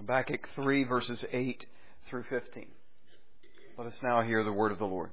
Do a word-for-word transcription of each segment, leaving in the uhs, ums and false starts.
Habakkuk three, verses eight through fifteen. Let us now hear the word of the Lord.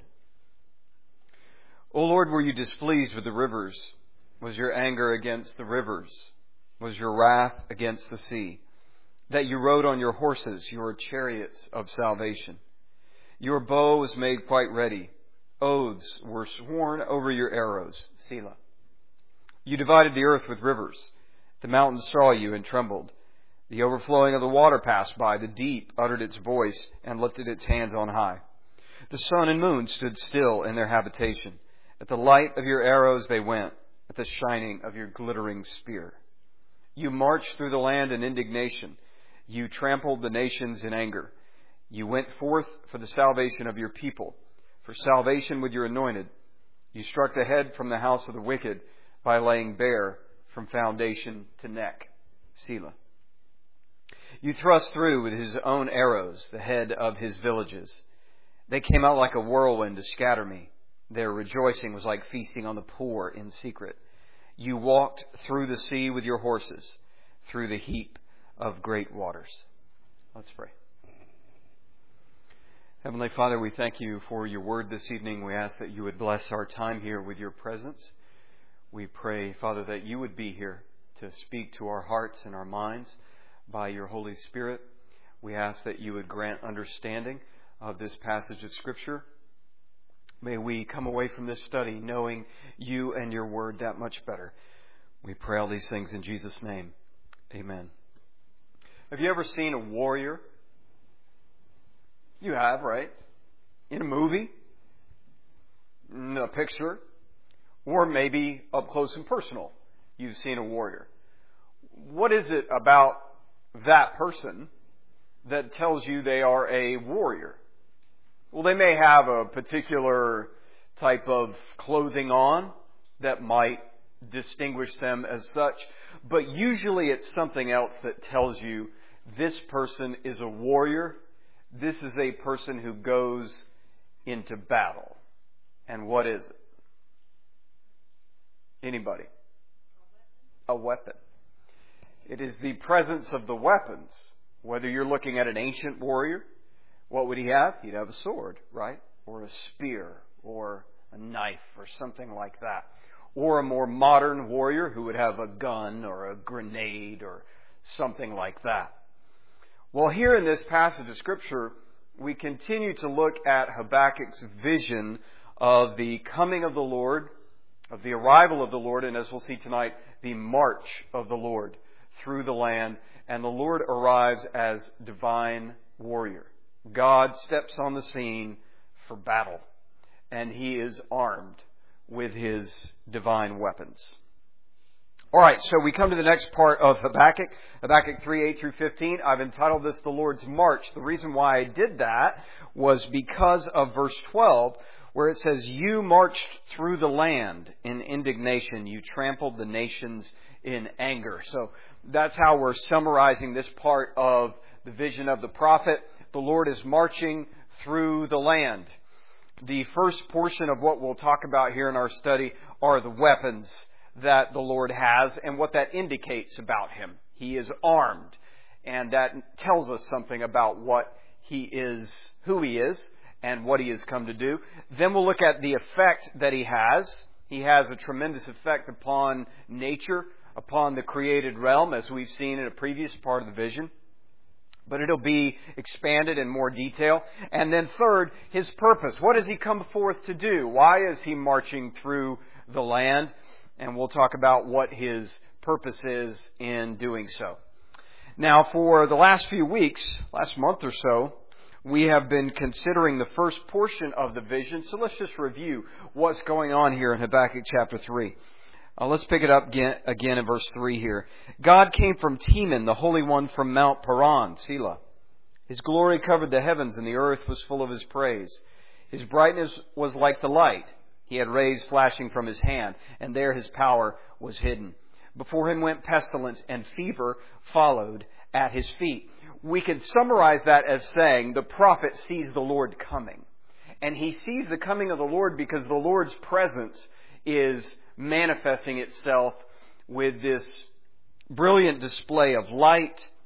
O Lord, were you displeased with the rivers? Was your anger against the rivers? Was your wrath against the sea? That you rode on your horses, your chariots of salvation. Your bow was made quite ready. Oaths were sworn over your arrows. Selah. You divided the earth with rivers. The mountains saw you and trembled. The overflowing of the water passed by. The deep uttered its voice and lifted its hands on high. The sun and moon stood still in their habitation. At the light of your arrows they went, at the shining of your glittering spear. You marched through the land in indignation. You trampled the nations in anger. You went forth for the salvation of your people, for salvation with your anointed. You struck the head from the house of the wicked by laying bare from foundation to neck. Selah. You thrust through with his own arrows the head of his villages. They came out like a whirlwind to scatter me. Their rejoicing was like feasting on the poor in secret. You walked through the sea with your horses, through the heap of great waters. Let's pray. Heavenly Father, we thank you for your word this evening. We ask that you would bless our time here with your presence. We pray, Father, that you would be here to speak to our hearts and our minds by your Holy Spirit. We ask that you would grant understanding of this passage of Scripture. May we come away from this study knowing you and your word that much better. We pray all these things in Jesus' name. Amen. Have you ever seen a warrior? You have, right? In a movie, in a picture, or maybe up close and personal. You've seen a warrior. What is it about that person that tells you they are a warrior? Well, they may have a particular type of clothing on that might distinguish them as such, but usually it's something else that tells you this person is a warrior. This is a person who goes into battle. And what is it? Anybody? A weapon. It is the presence of the weapons. Whether you're looking at an ancient warrior, what would he have? He'd have a sword, right? Or a spear, or a knife, or something like that. Or a more modern warrior who would have a gun, or a grenade, or something like that. Well, here in this passage of Scripture, we continue to look at Habakkuk's vision of the coming of the Lord, of the arrival of the Lord, and as we'll see tonight, the march of the Lord through the land. And the Lord arrives as divine warrior. God steps on the scene for battle, and he is armed with his divine weapons. All right, so we come to the next part of Habakkuk, Habakkuk three, eight through fifteen. I've entitled this The Lord's March. The reason why I did that was because of verse twelve, where it says, You marched through the land in indignation. You trampled the nations in anger. So that's how we're summarizing this part of the vision of the prophet. The Lord is marching through the land. The first portion of what we'll talk about here in our study are the weapons that the Lord has and what that indicates about him. He is armed, and that tells us something about what he is, who he is, and what he has come to do. Then we'll look at the effect that he has. He has a tremendous effect upon nature, upon the created realm, as we've seen in a previous part of the vision. But it'll be expanded in more detail. And then third, his purpose. What has he come forth to do? Why is he marching through the land? And we'll talk about what his purpose is in doing so. Now, for the last few weeks, last month or so, we have been considering the first portion of the vision. So let's just review what's going on here in Habakkuk chapter three. Uh, let's pick it up again, again in verse three here. God came from Teman, the Holy One from Mount Paran, Selah. His glory covered the heavens, and the earth was full of his praise. His brightness was like the light. He had rays flashing from his hand, and there his power was hidden. Before him went pestilence, and fever followed at his feet. We can summarize that as saying the prophet sees the Lord coming. And he sees the coming of the Lord because the Lord's presence is manifesting itself with this brilliant display of light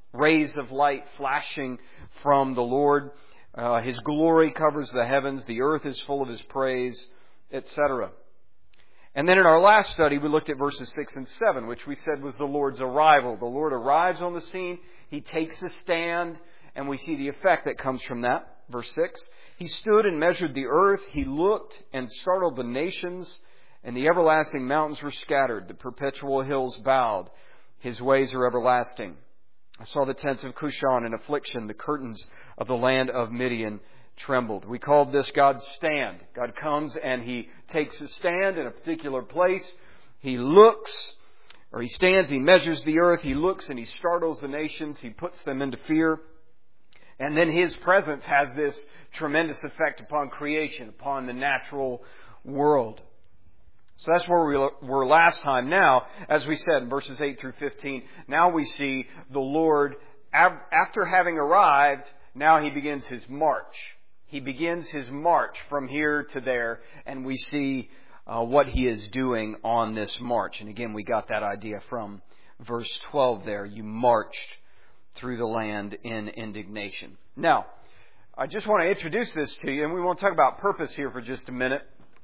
rays of light flashing from the Lord. Uh, His glory covers the heavens. The earth is full of His praise, et cetera. And then in our last study, we looked at verses six and seven, which we said was the Lord's arrival. The Lord arrives on the scene. He takes a stand, and we see the effect that comes from that. Verse six, He stood and measured the earth. He looked and startled the nations, and the everlasting mountains were scattered. The perpetual hills bowed. His ways are everlasting. I saw the tents of Cushan in affliction. The curtains of the land of Midian trembled. We called this God's stand. God comes and He takes a stand in a particular place. He looks, or He stands, He measures the earth. He looks and He startles the nations. He puts them into fear. And then His presence has this tremendous effect upon creation, upon the natural world. So that's where we were last time. Now, as we said in verses eight through fifteen, now we see the Lord, after having arrived, now He begins His march. He begins His march from here to there, and we see uh, what He is doing on this march. And again, we got that idea from verse twelve there. You marched through the land in indignation. Now, I just want to introduce this to you, and we want to talk about purpose here for just a minute.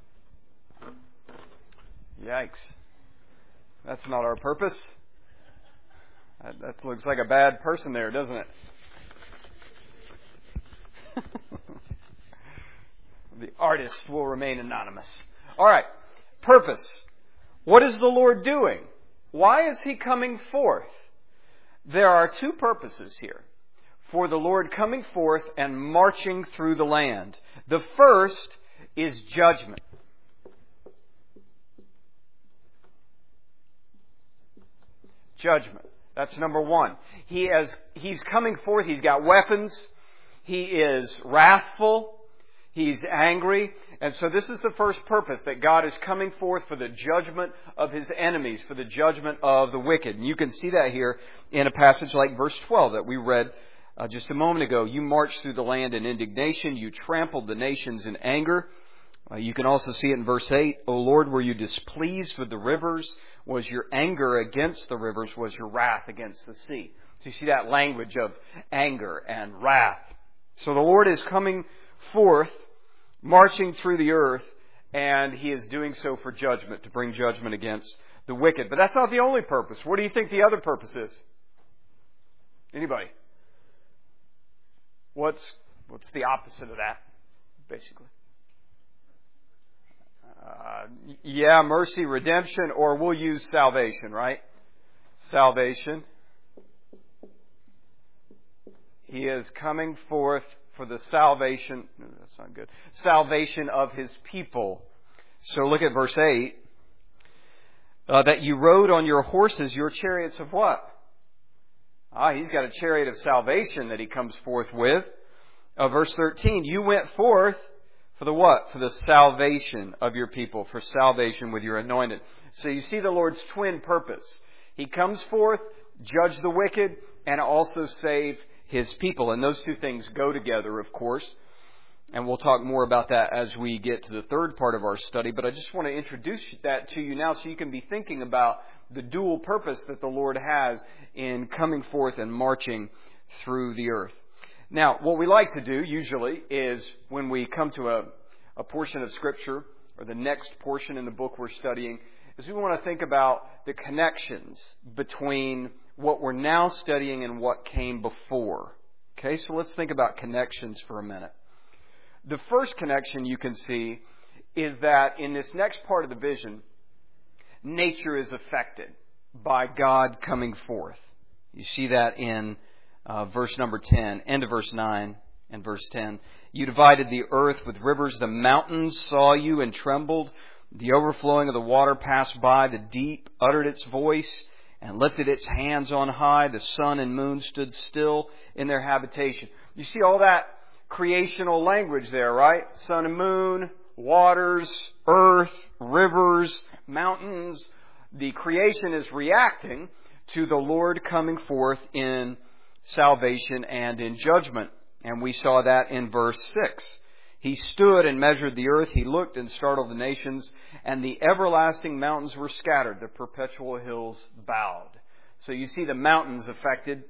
Yikes. That's not our purpose. That, that looks like a bad person there, doesn't it? The artist will remain anonymous. All right. Purpose. What is the Lord doing? Why is He coming forth? There are two purposes here for the Lord coming forth and marching through the land. The first is judgment. Judgment. That's number one. He has, he's coming forth. He's got weapons. He is wrathful. He's angry. And so this is the first purpose, that God is coming forth for the judgment of His enemies, for the judgment of the wicked. And you can see that here in a passage like verse twelve that we read uh, just a moment ago. You marched through the land in indignation. You trampled the nations in anger. Uh, you can also see it in verse eight. O Lord, were you displeased with the rivers? Was your anger against the rivers? Was your wrath against the sea? So you see that language of anger and wrath. So the Lord is coming forth, marching through the earth, and He is doing so for judgment, to bring judgment against the wicked. But that's not the only purpose. What do you think the other purpose is? Anybody? What's, what's the opposite of that, basically? Uh, yeah, mercy, redemption, or we'll use salvation, right? Salvation. He is coming forth for the salvation, no, that's not good, salvation of His people. So look at verse eight. Uh, that you rode on your horses, your chariots of what? Ah, He's got a chariot of salvation that He comes forth with. Uh, verse thirteen, you went forth for the what? For the salvation of your people, for salvation with your anointed. So you see the Lord's twin purpose. He comes forth, judge the wicked, and also save His people. And those two things go together, of course. And we'll talk more about that as we get to the third part of our study. But I just want to introduce that to you now so you can be thinking about the dual purpose that the Lord has in coming forth and marching through the earth. Now, what we like to do usually is when we come to a, a portion of Scripture, or the next portion in the book we're studying, is we want to think about the connections between what we're now studying and what came before. Okay, so let's think about connections for a minute. The first connection you can see is that in this next part of the vision, nature is affected by God coming forth. You see that in uh, verse number ten, end of verse nine and verse ten. You divided the earth with rivers. The mountains saw you and trembled. The overflowing of the water passed by. The deep uttered its voice and lifted its hands on high. The sun and moon stood still in their habitation. You see all that creational language there, right? Sun and moon, waters, earth, rivers, mountains. The creation is reacting to the Lord coming forth in salvation and in judgment. And we saw that in verse six. He stood and measured the earth. He looked and startled the nations. And the everlasting mountains were scattered. The perpetual hills bowed. So you see the mountains affected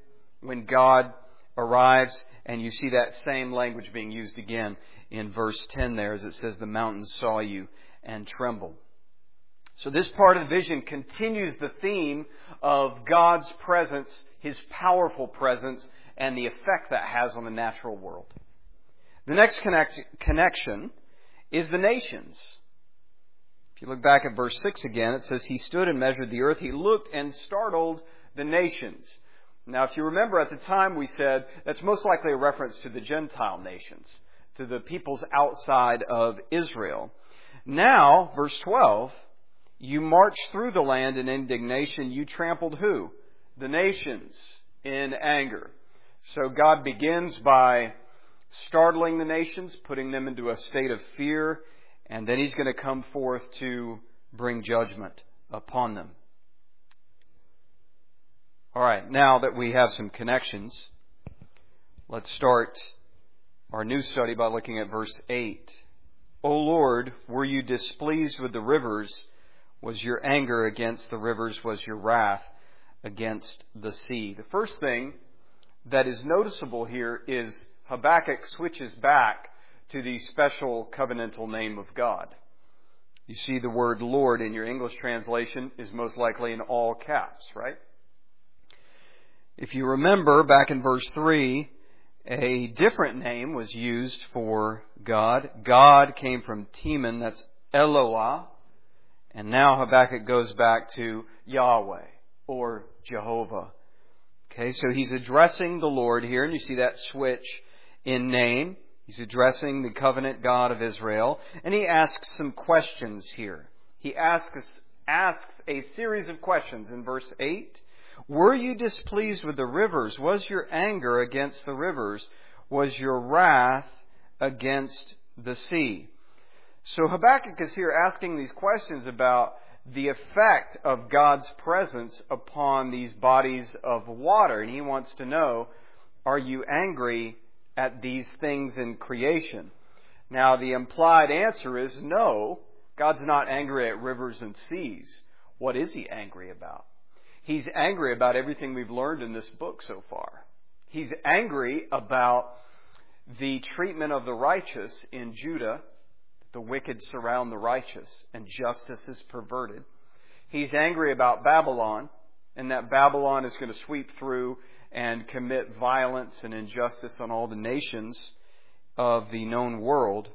when God arrives, and you see that same language being used again in verse ten there, as it says, the mountains saw you and trembled. So this part of the vision continues the theme of God's presence, His powerful presence, and the effect that has on the natural world. The next connect, connection is the nations. If you look back at verse six again, it says, He stood and measured the earth. He looked and startled the nations. Now, if you remember at the time we said that's most likely a reference to the Gentile nations, to the peoples outside of Israel. Now, verse twelve, you marched through the land in indignation. You trampled who? The nations in anger. So God begins by startling the nations, putting them into a state of fear, and then He's going to come forth to bring judgment upon them. All right, now that we have some connections, let's start our new study by looking at verse eight. O Lord, were you displeased with the rivers? Was your anger against the rivers? Was your wrath against the sea? The first thing that is noticeable here is Habakkuk switches back to the special covenantal name of God. You see the word Lord in your English translation is most likely in all caps, right? If you remember, back in verse three, a different name was used for God. God came from Teman, that's Eloah. And now Habakkuk goes back to Yahweh or Jehovah. Okay, so he's addressing the Lord here, and you see that switch in name. He's addressing the covenant God of Israel, and he asks some questions here. He asks, asks a series of questions in verse eight. Were you displeased with the rivers? Was your anger against the rivers? Was your wrath against the sea? So Habakkuk is here asking these questions about the effect of God's presence upon these bodies of water. And he wants to know, are you angry at these things in creation? Now, the implied answer is no. God's not angry at rivers and seas. What is He angry about? He's angry about everything we've learned in this book so far. He's angry about the treatment of the righteous in Judah. The wicked surround the righteous, and justice is perverted. He's angry about Babylon, and that Babylon is going to sweep through and commit violence and injustice on all the nations of the known world.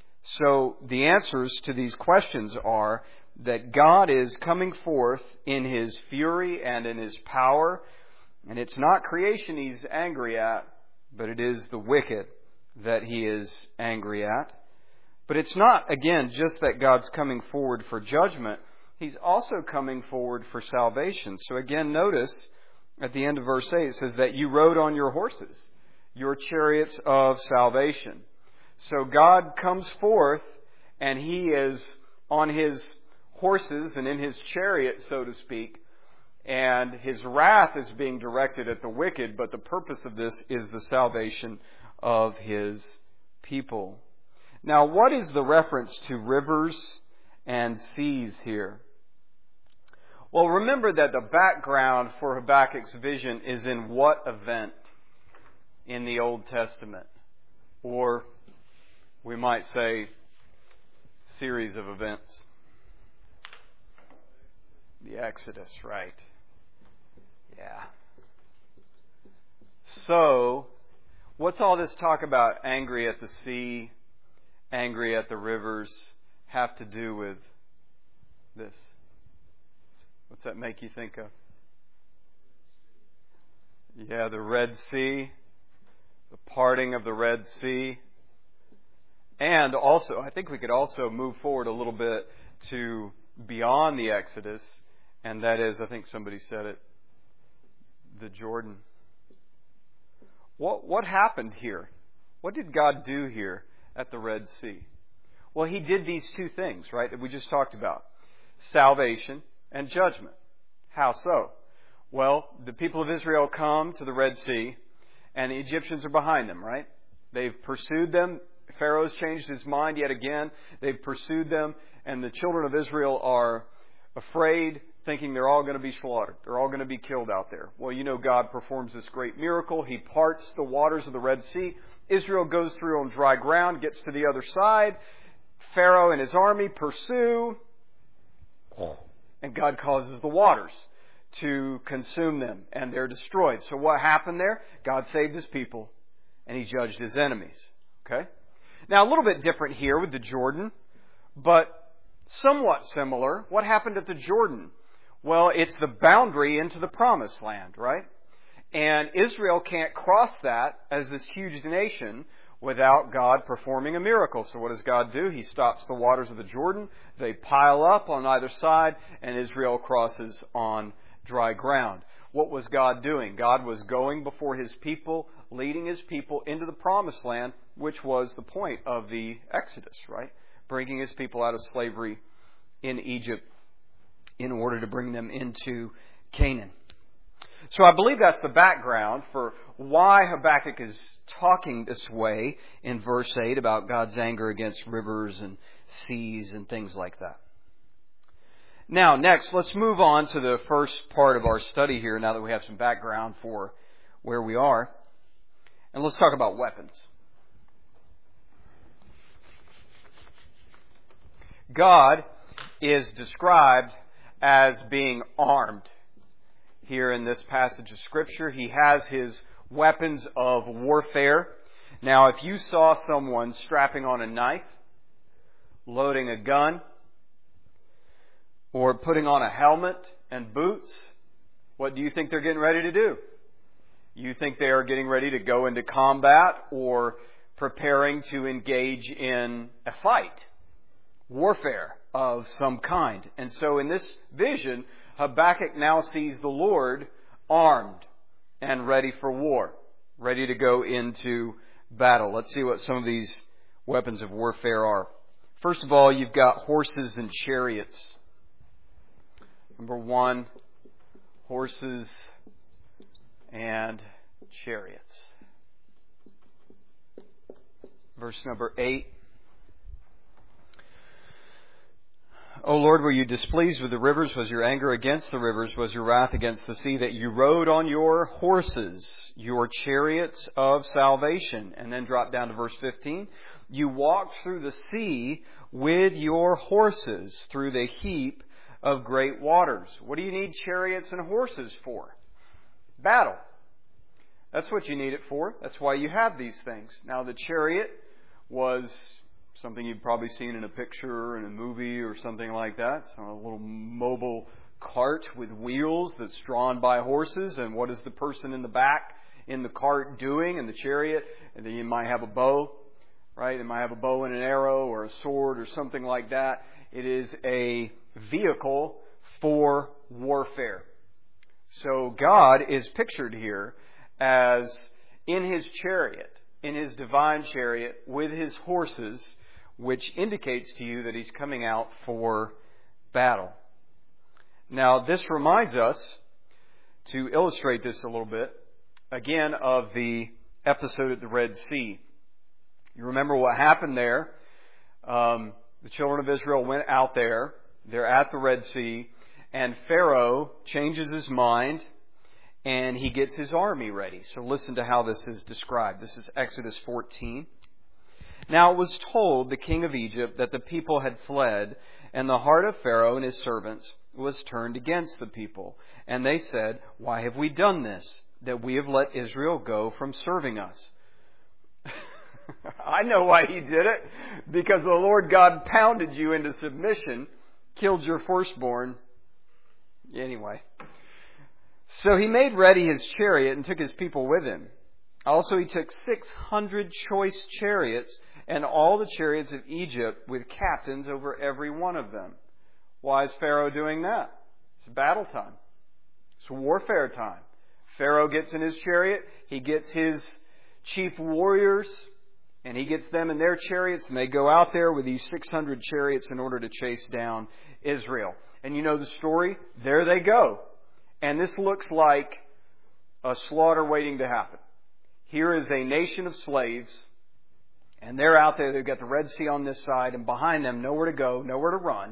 So the answers to these questions are that God is coming forth in His fury and in His power, and it's not creation He's angry at, but it is the wicked that He is angry at. But it's not, again, just that God's coming forward for judgment. He's also coming forward for salvation. So again, notice at the end of verse eight, it says that you rode on your horses, your chariots of salvation. So God comes forth, and He is on His horses and in His chariot, so to speak, and His wrath is being directed at the wicked, but the purpose of this is the salvation of His people. Now, what is the reference to rivers and seas here? Well, remember that the background for Habakkuk's vision is in what event in the Old Testament? Or we might say series of events. The Exodus, right? Yeah. So, what's all this talk about angry at the sea, angry at the rivers, have to do with this? What's that make you think of? Yeah, the Red Sea, the parting of the Red Sea. And also, I think we could also move forward a little bit to beyond the Exodus, and that is, I think somebody said it, the Jordan. What what happened here? What did God do here at the Red Sea? Well, He did these two things, right, that we just talked about. Salvation and judgment. How so? Well, the people of Israel come to the Red Sea, and the Egyptians are behind them, right? They've pursued them. Pharaoh's changed his mind yet again. They've pursued them, and the children of Israel are afraid. thinking they're all going to be slaughtered. They're all going to be killed out there. Well, you know God performs this great miracle. He parts the waters of the Red Sea. Israel goes through on dry ground, gets to the other side. Pharaoh and his army pursue. And God causes the waters to consume them, and they're destroyed. So what happened there? God saved His people, and He judged His enemies. Okay? Now, a little bit different here with the Jordan, but somewhat similar. What happened at the Jordan? Well, it's the boundary into the Promised Land, right? And Israel can't cross that as this huge nation without God performing a miracle. So what does God do? He stops the waters of the Jordan. They pile up on either side, and Israel crosses on dry ground. What was God doing? God was going before His people, leading His people into the Promised Land, which was the point of the Exodus, right? Bringing His people out of slavery in Egypt in order to bring them into Canaan. So I believe that's the background for why Habakkuk is talking this way in verse eight about God's anger against rivers and seas and things like that. Now, next, let's move on to the first part of our study here, now that we have some background for where we are. And let's talk about weapons. God is described as being armed. Here in this passage of Scripture, He has His weapons of warfare. Now, if you saw someone strapping on a knife, loading a gun, or putting on a helmet and boots, what do you think they're getting ready to do? You think they are getting ready to go into combat or preparing to engage in a fight, warfare of some kind. And so in this vision, Habakkuk now sees the Lord armed and ready for war, ready to go into battle. Let's see what some of these weapons of warfare are. First of all, you've got horses and chariots. Number one, horses and chariots. Verse number eight. O Lord, were you displeased with the rivers? Was your anger against the rivers? Was your wrath against the sea, that you rode on your horses, your chariots of salvation? And then drop down to verse fifteen. You walked through the sea with your horses, through the heap of great waters. What do you need chariots and horses for? Battle. That's what you need it for. That's why you have these things. Now, the chariot was something you've probably seen in a picture, in a movie, or something like that. So a little mobile cart with wheels that's drawn by horses. And what is the person in the back in the cart doing in the chariot? And then you might have a bow, right? It might have a bow and an arrow or a sword or something like that. It is a vehicle for warfare. So God is pictured here as in His chariot, in His divine chariot, with His horses, which indicates to you that He's coming out for battle. Now, this reminds us, to illustrate this a little bit, again, of the episode at the Red Sea. You remember what happened there. Um, the children of Israel went out there. They're at the Red Sea. And Pharaoh changes his mind and he gets his army ready. So listen to how this is described. This is Exodus fourteen. Now it was told the king of Egypt that the people had fled, and the heart of Pharaoh and his servants was turned against the people. And they said, why have we done this, that we have let Israel go from serving us? I know why he did it. Because the Lord God pounded you into submission, killed your firstborn. Anyway. So he made ready his chariot and took his people with him. Also he took six hundred choice chariots and all the chariots of Egypt with captains over every one of them. Why is Pharaoh doing that? It's battle time. It's warfare time. Pharaoh gets in his chariot. He gets his chief warriors and he gets them in their chariots, and they go out there with these six hundred chariots in order to chase down Israel. And you know the story. There they go. And this looks like a slaughter waiting to happen. Here is a nation of slaves, and they're out there. They've got the Red Sea on this side, and behind them, nowhere to go, nowhere to run.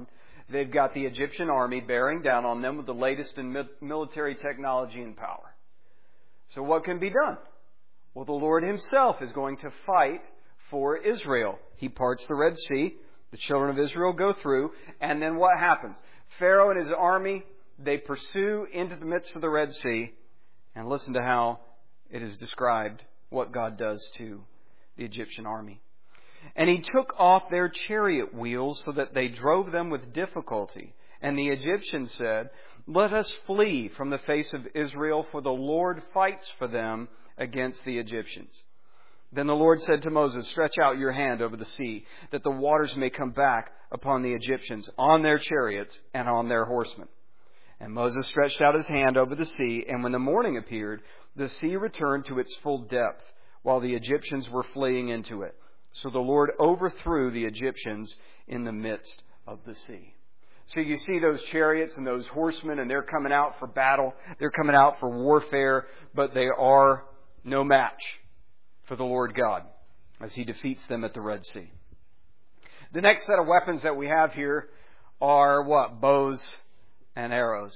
they've got the Egyptian army bearing down on them with the latest in military technology and power. So what can be done? Well, the Lord Himself is going to fight for Israel. He parts the Red Sea. The children of Israel go through. And then what happens? Pharaoh and his army, they pursue into the midst of the Red Sea. And listen to how it is described what God does to the Egyptian army. And He took off their chariot wheels so that they drove them with difficulty. And the Egyptians said, "Let us flee from the face of Israel, for the Lord fights for them against the Egyptians." Then the Lord said to Moses, "Stretch out your hand over the sea, that the waters may come back upon the Egyptians, on their chariots and on their horsemen." And Moses stretched out his hand over the sea, and when the morning appeared, the sea returned to its full depth, while the Egyptians were fleeing into it. So the Lord overthrew the Egyptians in the midst of the sea. So you see those chariots and those horsemen, and they're coming out for battle. They're coming out for warfare, but they are no match for the Lord God as He defeats them at the Red Sea. The next set of weapons that we have here are what? Bows and arrows.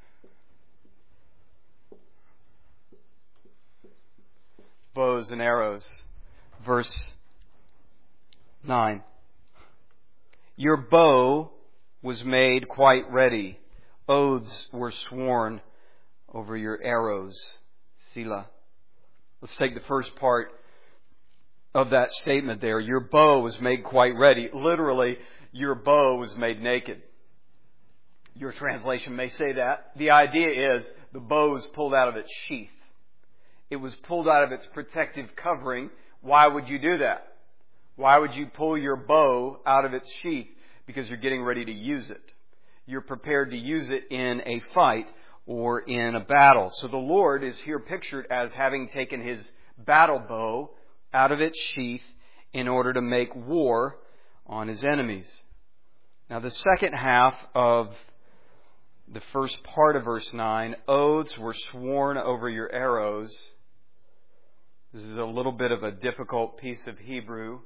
Bows and arrows. Verse nine. Your bow was made quite ready. Oaths were sworn over your arrows. Selah. Let's take the first part of that statement there. Your bow was made quite ready. Literally, your bow was made naked. Your translation may say that. The idea is the bow was pulled out of its sheath. It was pulled out of its protective covering. Why would you do that? Why would you pull your bow out of its sheath? Because you're getting ready to use it. You're prepared to use it in a fight or in a battle. So the Lord is here pictured as having taken His battle bow out of its sheath in order to make war on His enemies. Now the second half of the first part of verse nine, oaths were sworn over your arrows. This is a little bit of a difficult piece of Hebrew.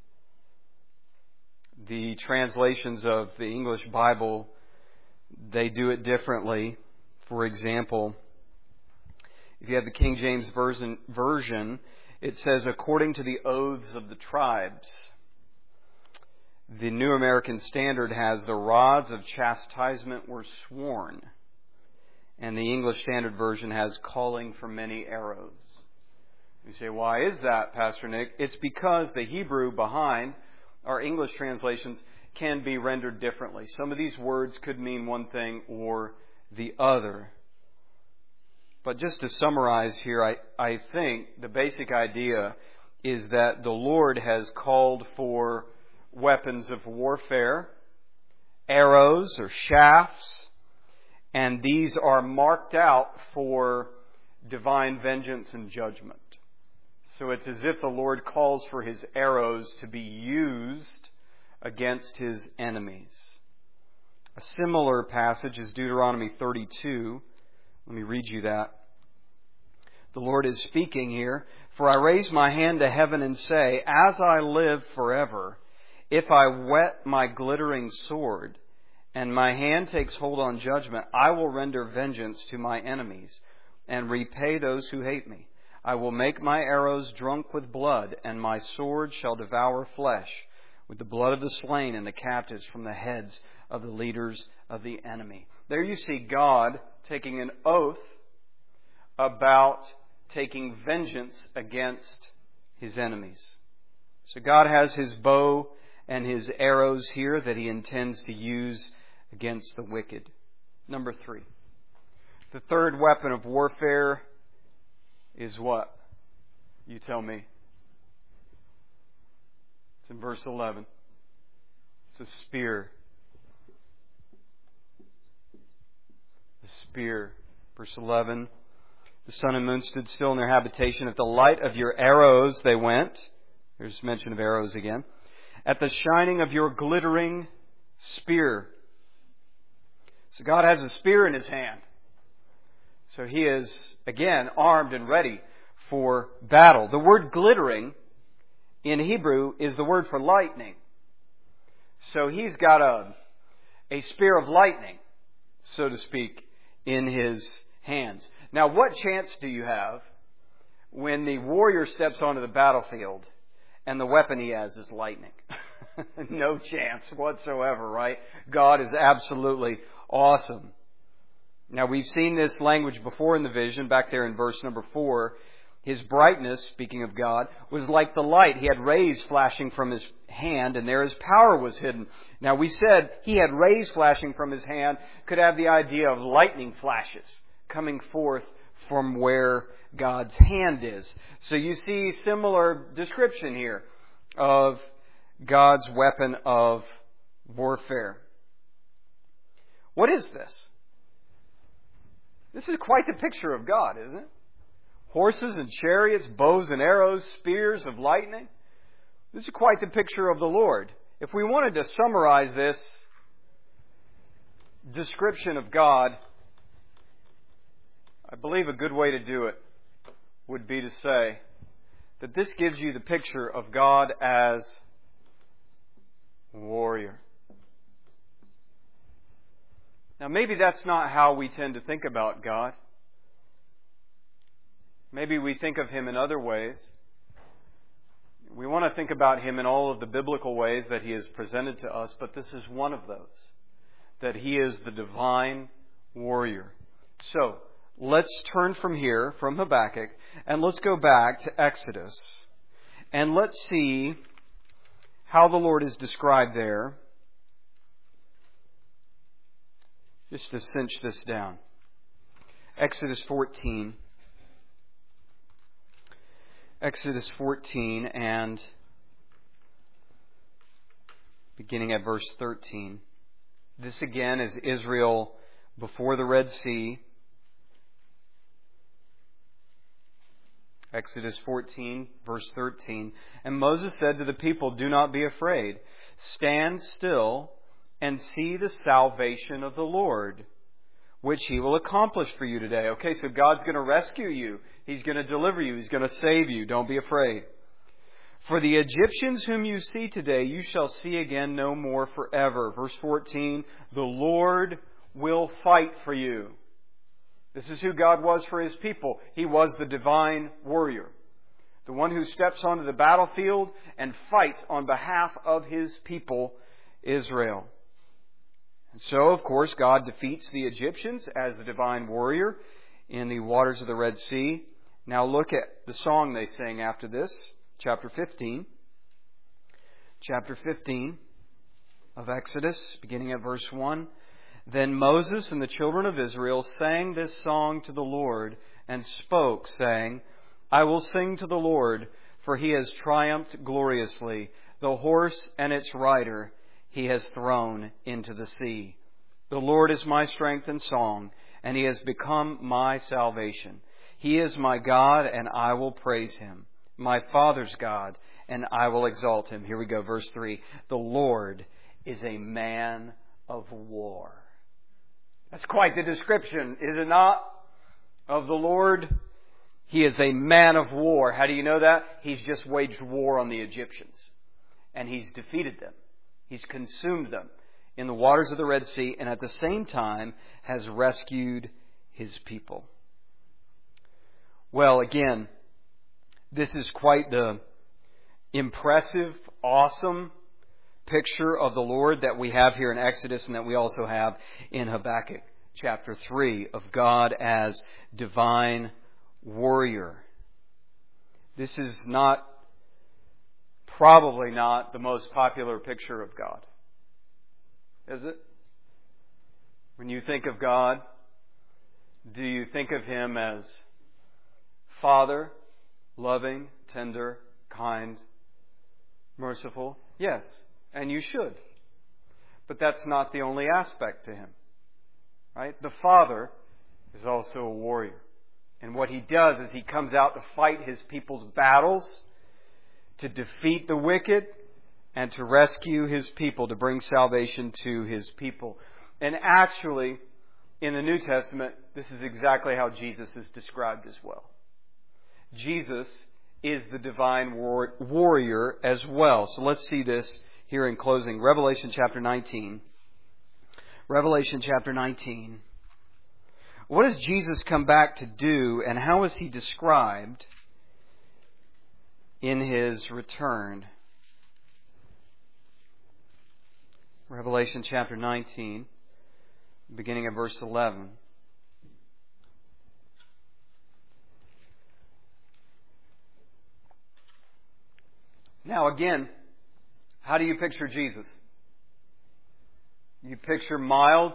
The translations of the English Bible, they do it differently. For example, if you have the King James version, version, it says, according to the oaths of the tribes. The New American Standard has the rods of chastisement were sworn. And the English Standard Version has calling for many arrows. You say, why is that, Pastor Nick? It's because the Hebrew behind our English translations can be rendered differently. Some of these words could mean one thing or the other. But just to summarize here, I, I think the basic idea is that the Lord has called for weapons of warfare, arrows or shafts, and these are marked out for divine vengeance and judgment. So it's as if the Lord calls for His arrows to be used against His enemies. A similar passage is Deuteronomy thirty-two. Let me read you that. The Lord is speaking here. For I raise my hand to heaven and say, as I live forever, if I whet my glittering sword, and my hand takes hold on judgment, I will render vengeance to my enemies, and repay those who hate me. I will make my arrows drunk with blood, and my sword shall devour flesh, with the blood of the slain and the captives from the heads of the leaders of the enemy. There you see God taking an oath about taking vengeance against His enemies. So God has His bow and His arrows here that He intends to use against the wicked. Number three. The third weapon of warfare is what? You tell me. It's in verse eleven. It's a spear. The spear. Verse eleven. The sun and moon stood still in their habitation. At the light of your arrows they went. There's mention of arrows again. At the shining of your glittering spear. So God has a spear in His hand. So He is, again, armed and ready for battle. The word glittering in Hebrew is the word for lightning. So He's got a, a spear of lightning, so to speak, in his hands. Now, what chance do you have when the warrior steps onto the battlefield and the weapon he has is lightning? No chance whatsoever, right? God is absolutely awesome. Now, we've seen this language before in the vision, back there in verse number four. His brightness, speaking of God, was like the light. He had rays flashing from his hand, and there his power was hidden. Now, we said he had rays flashing from his hand, could have the idea of lightning flashes coming forth from where God's hand is. So you see similar description here of God's weapon of warfare. What is this? This is quite the picture of God, isn't it? Horses and chariots, bows and arrows, spears of lightning. This is quite the picture of the Lord. If we wanted to summarize this description of God, I believe a good way to do it would be to say that this gives you the picture of God as warrior. Now, maybe that's not how we tend to think about God. Maybe we think of Him in other ways. We want to think about Him in all of the biblical ways that He has presented to us, but this is one of those, that He is the divine warrior. So, let's turn from here, from Habakkuk, and let's go back to Exodus, and let's see how the Lord is described there, just to cinch this down. Exodus fourteen. Exodus fourteen, and beginning at verse thirteen. This again is Israel before the Red Sea. Exodus fourteen, verse thirteen. And Moses said to the people, "Do not be afraid. Stand still and see the salvation of the Lord, which He will accomplish for you today." Okay, so God's going to rescue you. He's going to deliver you. He's going to save you. Don't be afraid. "For the Egyptians whom you see today, you shall see again no more forever." Verse fourteen, "The Lord will fight for you." This is who God was for His people. He was the divine warrior, the one who steps onto the battlefield and fights on behalf of His people, Israel. And so, of course, God defeats the Egyptians as the divine warrior in the waters of the Red Sea. Now look at the song they sing after this, chapter fifteen. Chapter fifteen of Exodus, beginning at verse one. "Then Moses and the children of Israel sang this song to the Lord and spoke, saying, I will sing to the Lord, for He has triumphed gloriously. The horse and its rider He has thrown into the sea. The Lord is my strength and song, and He has become my salvation. He is my God, and I will praise Him, my Father's God, and I will exalt Him." Here we go, verse three. "The Lord is a man of war." That's quite the description, is it not, of the Lord? He is a man of war. How do you know that? He's just waged war on the Egyptians, and He's defeated them. He's consumed them in the waters of the Red Sea, and at the same time has rescued His people. Well, again, this is quite the impressive, awesome picture of the Lord that we have here in Exodus and that we also have in Habakkuk chapter three, of God as divine warrior. This is not, probably not, the most popular picture of God, is it? When you think of God, do you think of Him as Father, loving, tender, kind, merciful? Yes. And you should. But that's not the only aspect to Him. Right? The Father is also a warrior. And what He does is He comes out to fight His people's battles, to defeat the wicked, and to rescue His people, to bring salvation to His people. And actually, in the New Testament, this is exactly how Jesus is described as well. Jesus is the divine war- warrior as well. So let's see this here in closing. Revelation chapter nineteen. Revelation chapter nineteen. What does Jesus come back to do, and how is He described in His return? Revelation chapter nineteen, beginning at verse eleven. Now again, how do you picture Jesus? You picture mild,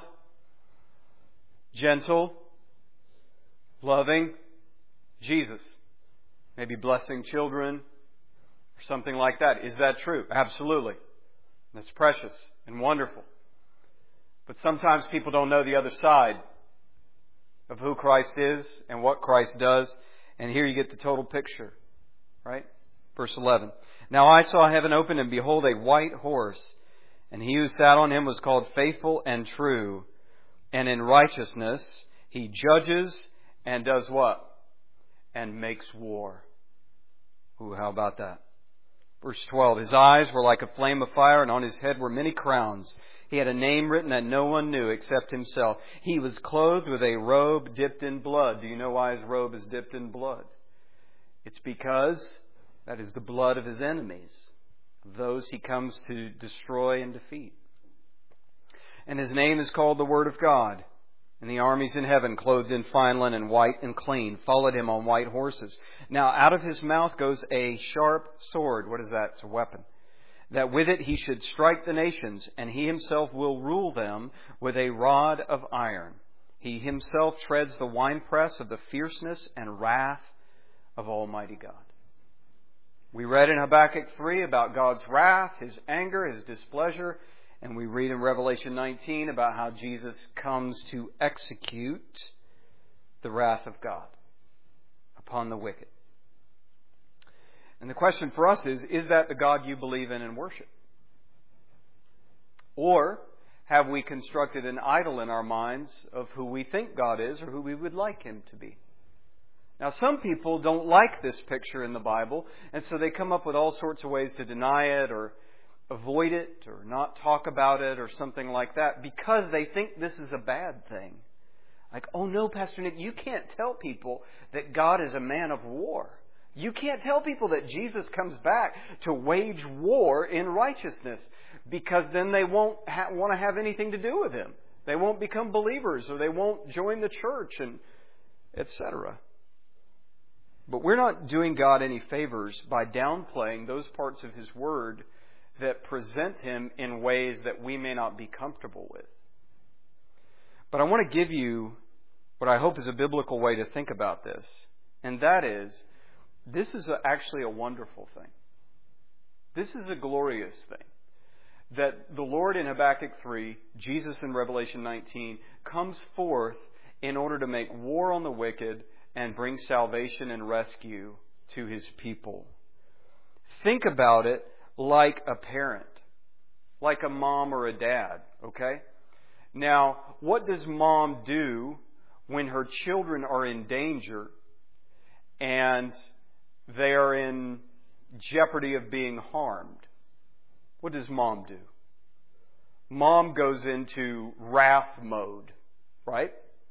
gentle, loving Jesus. Maybe blessing children or something like that. Is that true? Absolutely. That's precious and wonderful. But sometimes people don't know the other side of who Christ is and what Christ does. And here you get the total picture. Right? Verse eleven. Now I saw heaven open, and behold, a white horse. And he who sat on him was called Faithful and True. And in righteousness he judges and does what? And makes war. Ooh, how about that? Verse twelve. His eyes were like a flame of fire, and on his head were many crowns. He had a name written that no one knew except himself. He was clothed with a robe dipped in blood. Do you know why his robe is dipped in blood? It's because that is the blood of his enemies, those he comes to destroy and defeat. And his name is called the Word of God. And the armies in heaven, clothed in fine linen, white and clean, followed him on white horses. Now out of his mouth goes a sharp sword. What is that? It's a weapon. That with it he should strike the nations, and he himself will rule them with a rod of iron. He himself treads the winepress of the fierceness and wrath of Almighty God. We read in Habakkuk three about God's wrath, His anger, His displeasure. And we read in Revelation nineteen about how Jesus comes to execute the wrath of God upon the wicked. And the question for us is, is that the God you believe in and worship? Or have we constructed an idol in our minds of who we think God is or who we would like Him to be? Now, some people don't like this picture in the Bible, and so they come up with all sorts of ways to deny it or avoid it or not talk about it or something like that because they think this is a bad thing. Like, oh no, Pastor Nick, you can't tell people that God is a man of war. You can't tell people that Jesus comes back to wage war in righteousness because then they won't ha- want to have anything to do with Him. They won't become believers or they won't join the church and et cetera. But we're not doing God any favors by downplaying those parts of His Word that present Him in ways that we may not be comfortable with. But I want to give you what I hope is a biblical way to think about this. And that is, this is a, actually a wonderful thing. This is a glorious thing. That the Lord in Habakkuk three, Jesus in Revelation nineteen, comes forth in order to make war on the wicked and bring salvation and rescue to His people. Think about it like a parent, like a mom or a dad, okay? Now, what does mom do when her children are in danger and they are in jeopardy of being harmed? What does mom do? Mom goes into wrath mode, right?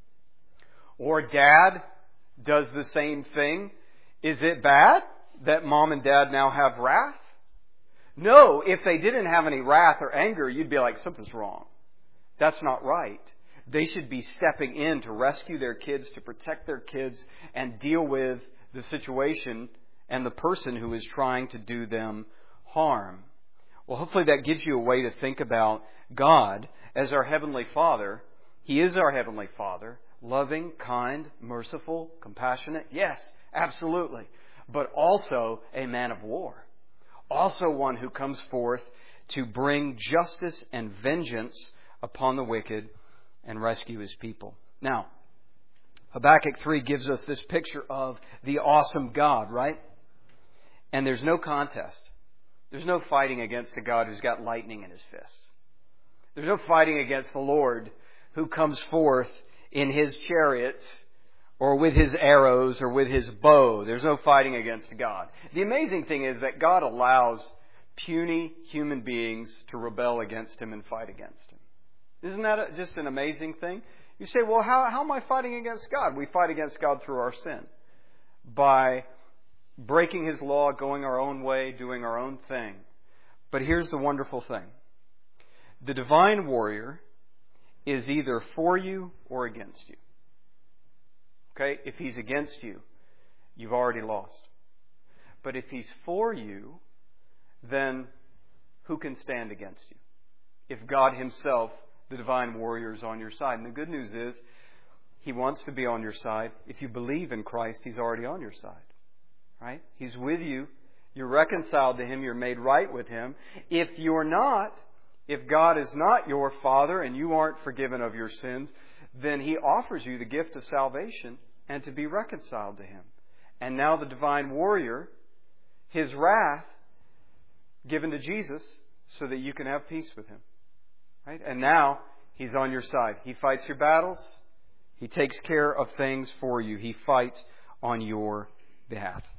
Or dad does the same thing. Is it bad that mom and dad now have wrath? No, if they didn't have any wrath or anger, you'd be like, something's wrong. That's not right. They should be stepping in to rescue their kids, to protect their kids, and deal with the situation and the person who is trying to do them harm. Well, hopefully that gives you a way to think about God as our Heavenly Father. He is our Heavenly Father. Loving, kind, merciful, compassionate. Yes, absolutely. But also a man of war. Also one who comes forth to bring justice and vengeance upon the wicked and rescue His people. Now, Habakkuk three gives us this picture of the awesome God, right? And there's no contest. There's no fighting against a God who's got lightning in His fists. There's no fighting against the Lord who comes forth in His chariots or with His arrows or with His bow. There's no fighting against God. The amazing thing is that God allows puny human beings to rebel against Him and fight against Him. Isn't that a, just an amazing thing? You say, well, how, how am I fighting against God? We fight against God through our sin. By breaking His law, going our own way, doing our own thing. But here's the wonderful thing. The divine warrior is either for you or against you. Okay? If He's against you, you've already lost. But if He's for you, then who can stand against you? If God Himself, the divine warrior, is on your side. And the good news is, He wants to be on your side. If you believe in Christ, He's already on your side. Right? He's with you. You're reconciled to Him. You're made right with Him. If you're not, if God is not your Father and you aren't forgiven of your sins, then He offers you the gift of salvation and to be reconciled to Him. And now the divine warrior, His wrath given to Jesus so that you can have peace with Him. Right? And now He's on your side. He fights your battles. He takes care of things for you. He fights on your behalf.